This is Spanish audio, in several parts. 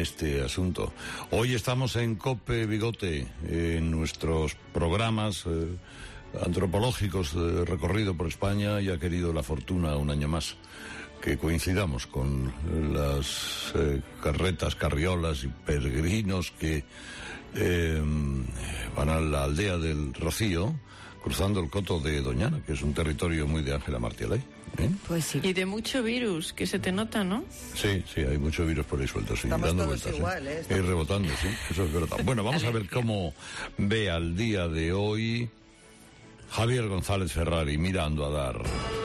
este asunto. Hoy estamos en COPE Bigote, en nuestros programas antropológicos de recorrido por España, y ha querido la fortuna un año más que coincidamos con las carretas, carriolas y peregrinos que van a la aldea del Rocío, cruzando el coto de Doñana, que es un territorio muy de Ángela Martialay. Pues sí. Y de mucho virus, que se te nota, ¿no? Sí, hay mucho virus por ahí suelto, sí, Estamos dando todos vueltas. igual, Y rebotando, sí, eso es verdad. Bueno, vamos a ver cómo ve al día de hoy Javier González Ferrari, mirando a dar.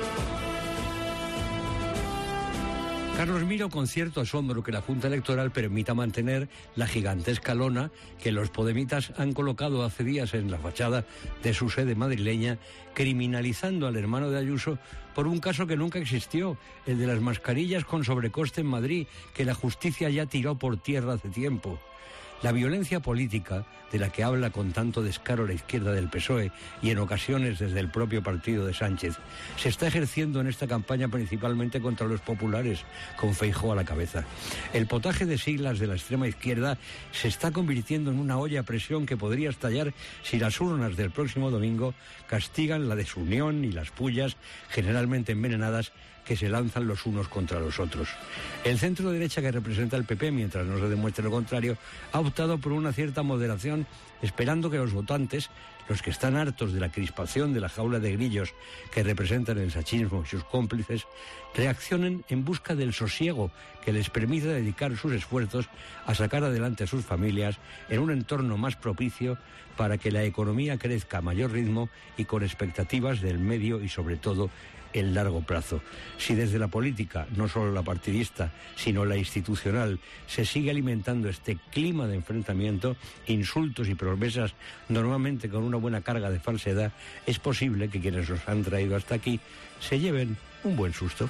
Carlos, miro con cierto asombro que la Junta Electoral permita mantener la gigantesca lona que los podemitas han colocado hace días en la fachada de su sede madrileña, criminalizando al hermano de Ayuso por un caso que nunca existió, el de las mascarillas con sobrecoste en Madrid, que la justicia ya tiró por tierra hace tiempo. La violencia política, de la que habla con tanto descaro la izquierda del PSOE y en ocasiones desde el propio partido de Sánchez, se está ejerciendo en esta campaña principalmente contra los populares, con Feijóo a la cabeza. El potaje de siglas de la extrema izquierda se está convirtiendo en una olla a presión que podría estallar si las urnas del próximo domingo castigan la desunión y las pullas, generalmente envenenadas, que se lanzan los unos contra los otros. El centro derecha que representa el PP, mientras no se demuestre lo contrario, ha optado por una cierta moderación, esperando que los votantes, los que están hartos de la crispación de la jaula de grillos que representan el sachismo y sus cómplices, reaccionen en busca del sosiego que les permita dedicar sus esfuerzos a sacar adelante a sus familias en un entorno más propicio para que la economía crezca a mayor ritmo y con expectativas del medio y sobre todo el largo plazo. Si desde la política, no solo la partidista, sino la institucional, se sigue alimentando este clima de enfrentamiento, insultos y promesas, normalmente con una buena carga de falsedad, es posible que quienes nos han traído hasta aquí se lleven un buen susto.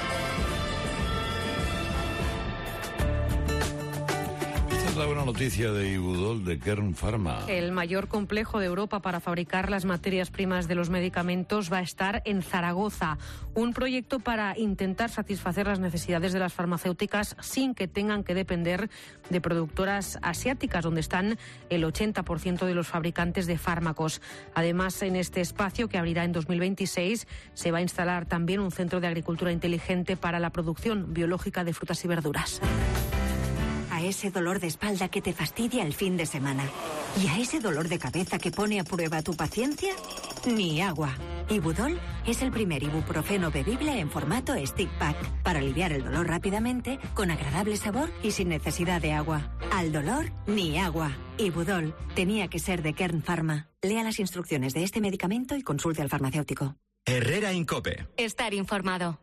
La buena noticia de Ibudol, de Kern Pharma. El mayor complejo de Europa para fabricar las materias primas de los medicamentos va a estar en Zaragoza. Un proyecto para intentar satisfacer las necesidades de las farmacéuticas sin que tengan que depender de productoras asiáticas, donde están el 80% de los fabricantes de fármacos. Además, en este espacio, que abrirá en 2026, se va a instalar también un centro de agricultura inteligente para la producción biológica de frutas y verduras. A ese dolor de espalda que te fastidia el fin de semana y a ese dolor de cabeza que pone a prueba tu paciencia, ni agua. Ibudol es el primer ibuprofeno bebible en formato stick pack para aliviar el dolor rápidamente, con agradable sabor y sin necesidad de agua. Al dolor, ni agua. Ibudol tenía que ser de Kern Pharma. Lea las instrucciones de este medicamento y consulte al farmacéutico. Herrera en COPE. Estar informado.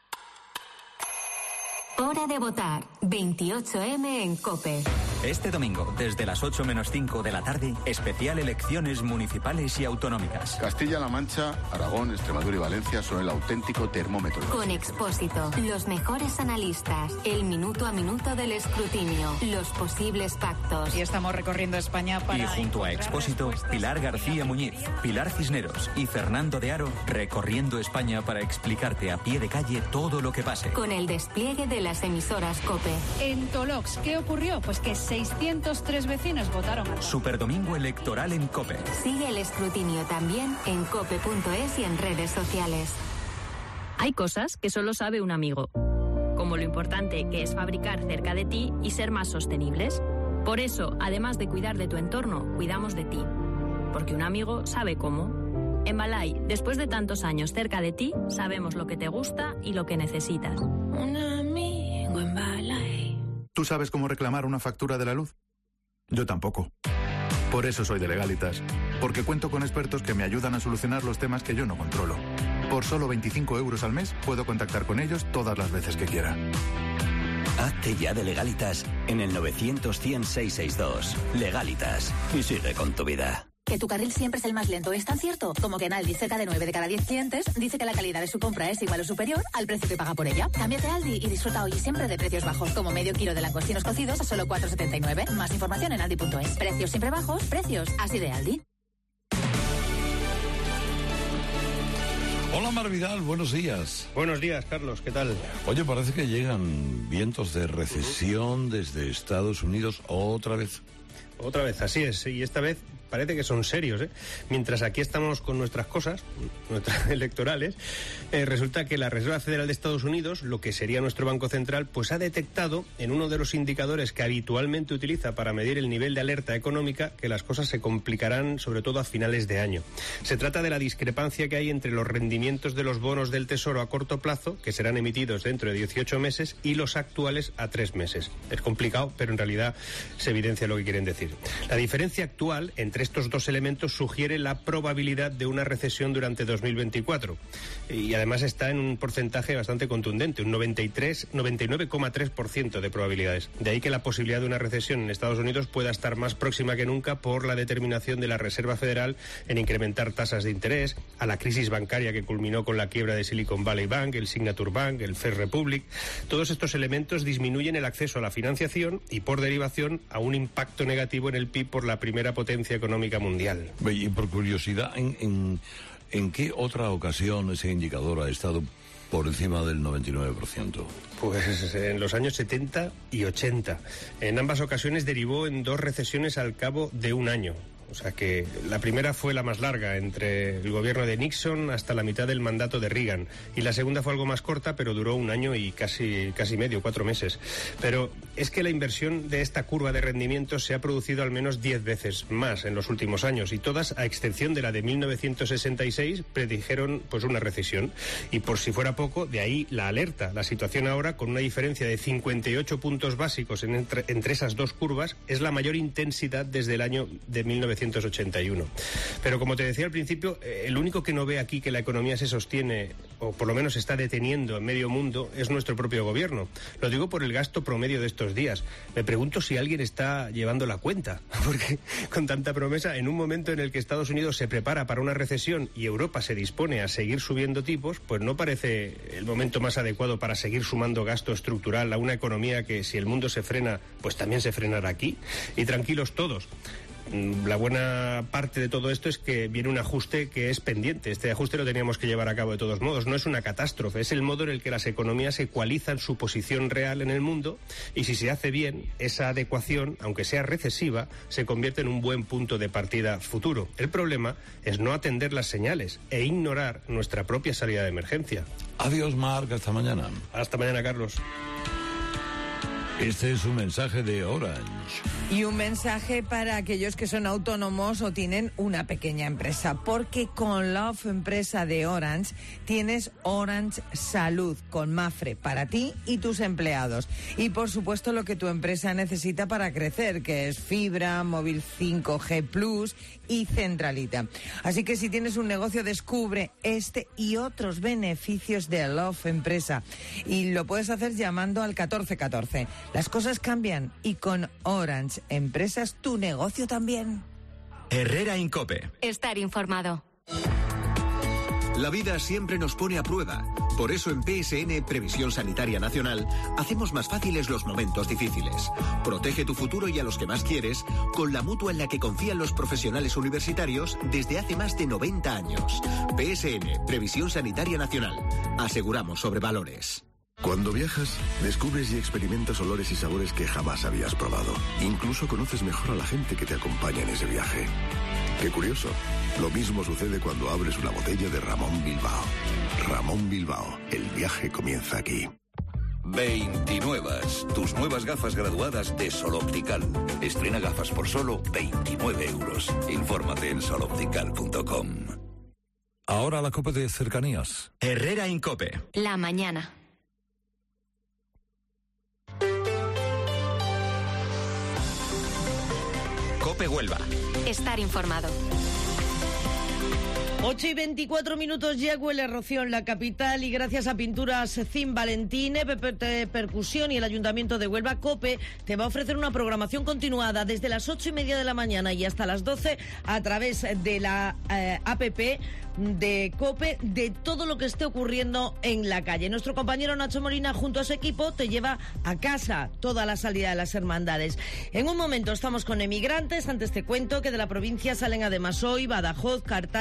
Hora de votar. 28M en COPE. Este domingo, desde las 8 menos 5 de la tarde, especial elecciones municipales y autonómicas. Castilla-La Mancha, Aragón, Extremadura y Valencia son el auténtico termómetro. Con Expósito, los mejores analistas, el minuto a minuto del escrutinio, los posibles pactos. Y estamos recorriendo España para... Y junto a Expósito, Pilar García Muñiz, Pilar Cisneros y Fernando de Aro, recorriendo España para explicarte a pie de calle todo lo que pase. Con el despliegue de las emisoras COPE. En Tolox, ¿qué ocurrió? Pues que 603 vecinos votaron. Superdomingo electoral en COPE. Sigue el escrutinio también en cope.es y en redes sociales. Hay cosas que solo sabe un amigo, como lo importante que es fabricar cerca de ti y ser más sostenibles. Por eso, además de cuidar de tu entorno, cuidamos de ti. Porque un amigo sabe cómo. En Balay, después de tantos años cerca de ti, sabemos lo que te gusta y lo que necesitas. Un amigo en Balay. ¿Tú sabes cómo reclamar una factura de la luz? Yo tampoco. Por eso soy de Legalitas. Porque cuento con expertos que me ayudan a solucionar los temas que yo no controlo. Por solo 25 euros al mes puedo contactar con ellos todas las veces que quiera. Hazte ya de Legalitas en el 900-100-662. Legalitas. Y sigue con tu vida. Que tu carril siempre es el más lento es tan cierto como que en Aldi cerca de 9 de cada 10 clientes dice que la calidad de su compra es igual o superior al precio que paga por ella. Cámbiate a Aldi y disfruta hoy siempre de precios bajos, como medio kilo de langostinos cocidos a solo 4,79. Más información en aldi.es. Precios siempre bajos, precios así de Aldi. Hola Mar Vidal, buenos días. Buenos días, Carlos, ¿qué tal? Oye, parece que llegan vientos de recesión desde Estados Unidos otra vez. Otra vez, así es, y esta vez parece que son serios, ¿eh? Mientras aquí estamos con nuestras cosas, nuestras electorales, resulta que la Reserva Federal de Estados Unidos, lo que sería nuestro Banco Central, pues ha detectado en uno de los indicadores que habitualmente utiliza para medir el nivel de alerta económica que las cosas se complicarán sobre todo a finales de año. Se trata de la discrepancia que hay entre los rendimientos de los bonos del Tesoro a corto plazo, que serán emitidos dentro de 18 meses, y los actuales a 3 meses. Es complicado, pero en realidad se evidencia lo que quieren decir. La diferencia actual entre estos dos elementos sugiere la probabilidad de una recesión durante 2024 y además está en un porcentaje bastante contundente, un 99,3% de probabilidades. De ahí que la posibilidad de una recesión en Estados Unidos pueda estar más próxima que nunca por la determinación de la Reserva Federal en incrementar tasas de interés, a la crisis bancaria que culminó con la quiebra de Silicon Valley Bank, el Signature Bank, el First Republic. Todos estos elementos disminuyen el acceso a la financiación y por derivación a un impacto negativo en el PIB por la primera potencia económica mundial. Y por curiosidad, ¿en qué otra ocasión ese indicador ha estado por encima del 99%? Pues en los años 70 y 80. En ambas ocasiones derivó en 2 recesiones al cabo de un año. O sea que la primera fue la más larga, entre el gobierno de Nixon hasta la mitad del mandato de Reagan. Y la segunda fue algo más corta, pero duró un año y casi medio, 4 meses. Pero es que la inversión de esta curva de rendimientos se ha producido al menos 10 veces más en los últimos años. Y todas, a excepción de la de 1966, predijeron pues una recesión. Y por si fuera poco, de ahí la alerta. La situación ahora, con una diferencia de 58 puntos básicos entre esas dos curvas, es la mayor intensidad desde el año de 1981. Pero como te decía al principio, el único que no ve aquí que la economía se sostiene, o por lo menos se está deteniendo en medio mundo, es nuestro propio gobierno. Lo digo por el gasto promedio de estos días. Me pregunto si alguien está llevando la cuenta, porque con tanta promesa, en un momento en el que Estados Unidos se prepara para una recesión y Europa se dispone a seguir subiendo tipos, pues no parece el momento más adecuado para seguir sumando gasto estructural a una economía que, si el mundo se frena, pues también se frenará aquí. Y tranquilos todos. La buena parte de todo esto es que viene un ajuste que es pendiente. Este ajuste lo teníamos que llevar a cabo de todos modos. No es una catástrofe, es el modo en el que las economías ecualizan su posición real en el mundo, y si se hace bien, esa adecuación, aunque sea recesiva, se convierte en un buen punto de partida futuro. El problema es no atender las señales e ignorar nuestra propia salida de emergencia. Adiós, Marc, hasta mañana. Hasta mañana, Carlos. Este es un mensaje de Orange. Y un mensaje para aquellos que son autónomos o tienen una pequeña empresa, porque con Love Empresa de Orange tienes Orange Salud con Mafre para ti y tus empleados. Y por supuesto lo que tu empresa necesita para crecer, que es fibra, móvil 5G Plus y centralita. Así que si tienes un negocio, descubre este y otros beneficios de Love Empresa. Y lo puedes hacer llamando al 1414. Las cosas cambian y con Orange Empresas tu negocio también. Herrera Incope. Estar informado. La vida siempre nos pone a prueba. Por eso en PSN, Previsión Sanitaria Nacional, hacemos más fáciles los momentos difíciles. Protege tu futuro y a los que más quieres con la mutua en la que confían los profesionales universitarios desde hace más de 90 años. PSN, Previsión Sanitaria Nacional. Aseguramos sobre valores. Cuando viajas, descubres y experimentas olores y sabores que jamás habías probado. Incluso conoces mejor a la gente que te acompaña en ese viaje. Qué curioso. Lo mismo sucede cuando abres una botella de Ramón Bilbao. Ramón Bilbao. El viaje comienza aquí. 29. Tus nuevas gafas graduadas de Sol Optical. Estrena gafas por solo 29 euros. Infórmate en soloptical.com. Ahora la COPE de cercanías. Herrera Incope. La mañana. Cope Huelva. Estar informado. 8:24 ya huele a rocío en la capital, y gracias a Pinturas Cim Valentín, PPT Percusión y el Ayuntamiento de Huelva, COPE te va a ofrecer una programación continuada desde las 8:30 de la mañana y hasta las 12 a través de la APP de COPE, de todo lo que esté ocurriendo en la calle. Nuestro compañero Nacho Molina, junto a su equipo, te lleva a casa toda la salida de las hermandades. En un momento estamos con emigrantes. Antes te cuento que de la provincia salen además hoy Badajoz, Cartaya, Cazorla,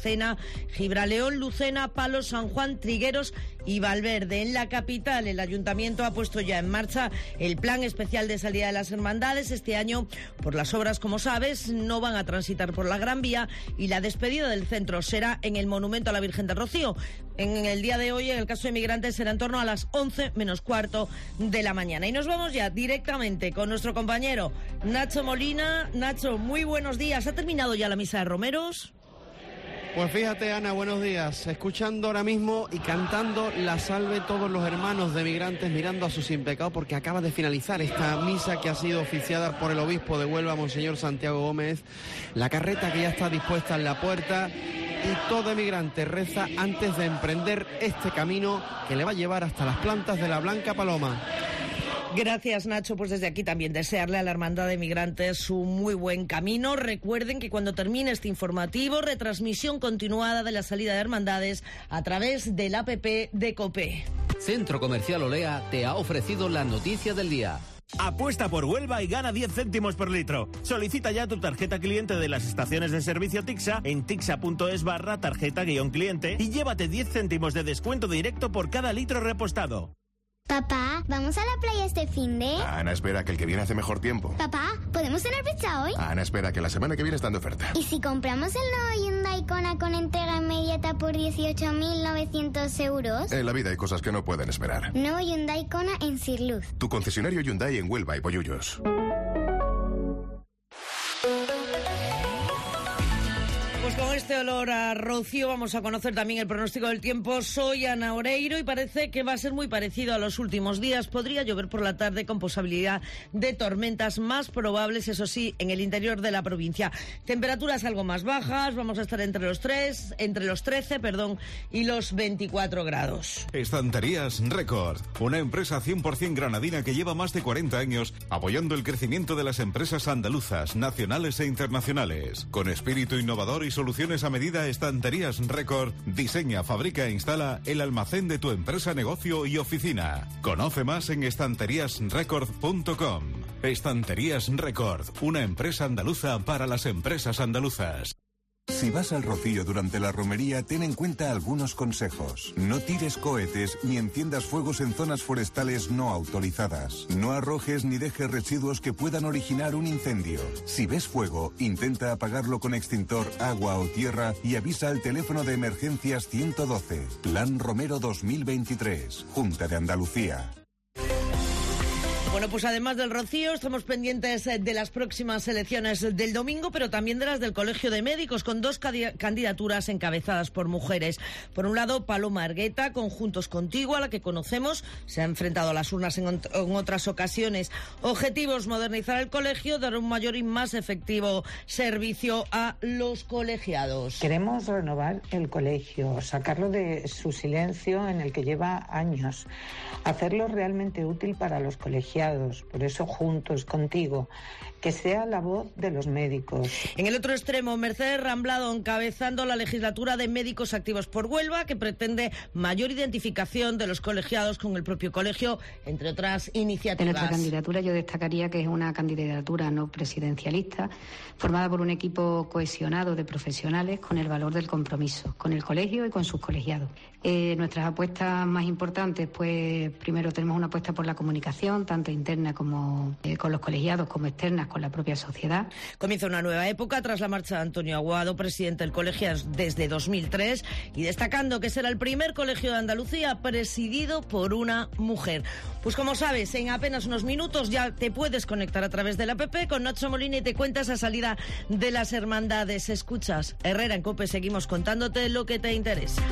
Aracena, Gibraleón, Lucena, Palos, San Juan, Trigueros y Valverde. En la capital, el Ayuntamiento ha puesto ya en marcha el plan especial de salida de las hermandades. Este año, por las obras, como sabes, no van a transitar por la Gran Vía y la despedida del centro será en el Monumento a la Virgen del Rocío. En el día de hoy, en el caso de Migrantes, será en torno a las 11 menos cuarto de la mañana. Y nos vamos ya directamente con nuestro compañero Nacho Molina. Nacho, muy buenos días. ¿Ha terminado ya la misa de romeros? Pues fíjate, Ana, buenos días. Escuchando ahora mismo y cantando la salve todos los hermanos de Migrantes, mirando a su sin pecado, porque acaba de finalizar esta misa que ha sido oficiada por el obispo de Huelva, Monseñor Santiago Gómez. La carreta que ya está dispuesta en la puerta y todo emigrante reza antes de emprender este camino que le va a llevar hasta las plantas de la Blanca Paloma. Gracias, Nacho. Pues desde aquí también desearle a la Hermandad de Migrantes un muy buen camino. Recuerden que cuando termine este informativo, retransmisión continuada de la salida de hermandades a través del app de COPE. Centro Comercial Olea te ha ofrecido la noticia del día. Apuesta por Huelva y gana 10 céntimos por litro. Solicita ya tu tarjeta cliente de las estaciones de servicio Tixa en tixa.es/tarjeta-cliente y llévate 10 céntimos de descuento directo por cada litro repostado. Papá, ¿vamos a la playa este finde? Ana, espera, que el que viene hace mejor tiempo. Papá, ¿podemos tener pizza hoy? Ana, espera, que la semana que viene está de oferta. ¿Y si compramos el nuevo Hyundai Kona con entrega inmediata por 18.900 euros? En la vida hay cosas que no pueden esperar. Nuevo Hyundai Kona en Sirluz. Tu concesionario Hyundai en Huelva y Pollullos. Pues con este olor a rocío vamos a conocer también el pronóstico del tiempo. Soy Ana Oreiro y parece que va a ser muy parecido a los últimos días. Podría llover por la tarde con posibilidad de tormentas más probables, eso sí, en el interior de la provincia. Temperaturas algo más bajas, vamos a estar entre los 13, y los 24 grados. Estanterías Record, una empresa 100% granadina que lleva más de 40 años apoyando el crecimiento de las empresas andaluzas, nacionales e internacionales. Con espíritu innovador y soluciones a medida, Estanterías Record diseña, fabrica e instala el almacén de tu empresa, negocio y oficina. Conoce más en estanteriasrecord.com. Estanterías Record, una empresa andaluza para las empresas andaluzas. Si vas al Rocío durante la romería, ten en cuenta algunos consejos. No tires cohetes ni enciendas fuegos en zonas forestales no autorizadas. No arrojes ni dejes residuos que puedan originar un incendio. Si ves fuego, intenta apagarlo con extintor, agua o tierra y avisa al teléfono de emergencias 112. Plan Romero 2023. Junta de Andalucía. Bueno, pues además del rocío, estamos pendientes de las próximas elecciones del domingo, pero también de las del Colegio de Médicos, con dos candidaturas encabezadas por mujeres. Por un lado, Paloma Argueta, con Juntos Contigo, a la que conocemos, se ha enfrentado a las urnas en otras ocasiones. Objetivos: modernizar el colegio, dar un mayor y más efectivo servicio a los colegiados. Queremos renovar el colegio, sacarlo de su silencio en el que lleva años, hacerlo realmente útil para los colegiados. Por eso, Juntos Contigo, que sea la voz de los médicos. En el otro extremo, Mercedes Ramblado, encabezando la legislatura de Médicos Activos por Huelva, que pretende mayor identificación de los colegiados con el propio colegio, entre otras iniciativas. En nuestra candidatura yo destacaría que es una candidatura no presidencialista, formada por un equipo cohesionado de profesionales con el valor del compromiso, con el colegio y con sus colegiados. Nuestras apuestas más importantes, pues primero tenemos una apuesta por la comunicación, tanto interna como con los colegiados, como externas con la propia sociedad. Comienza una nueva época tras la marcha de Antonio Aguado, presidente del colegio desde 2003, y destacando que será el primer colegio de Andalucía presidido por una mujer. Pues como sabes, en apenas unos minutos ya te puedes conectar a través de la app con Nacho Molina y te cuenta esa salida de las hermandades. Escuchas Herrera en COPE, seguimos contándote lo que te interesa.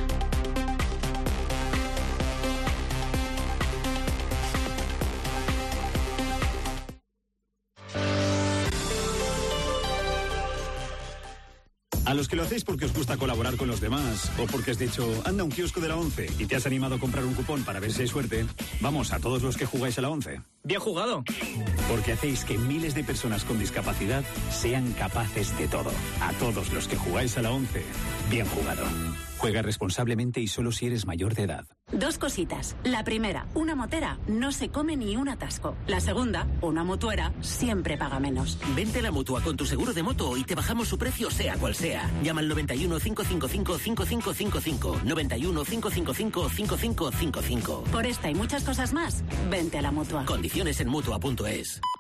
A los que lo hacéis porque os gusta colaborar con los demás o porque has dicho, anda un kiosco de la 11 y te has animado a comprar un cupón para ver si hay suerte, vamos, a todos los que jugáis a la 11. Bien jugado. Porque hacéis que miles de personas con discapacidad sean capaces de todo. A todos los que jugáis a la 11, bien jugado. Juega responsablemente y solo si eres mayor de edad. Dos cositas. La primera, una motera no se come ni un atasco. La segunda, una mutuera siempre paga menos. Vente a la Mutua con tu seguro de moto y te bajamos su precio sea cual sea. Llama al 91 555 5555. 91 555 5555. Por esta y muchas cosas más, vente a la Mutua. Condiciones en Mutua.es.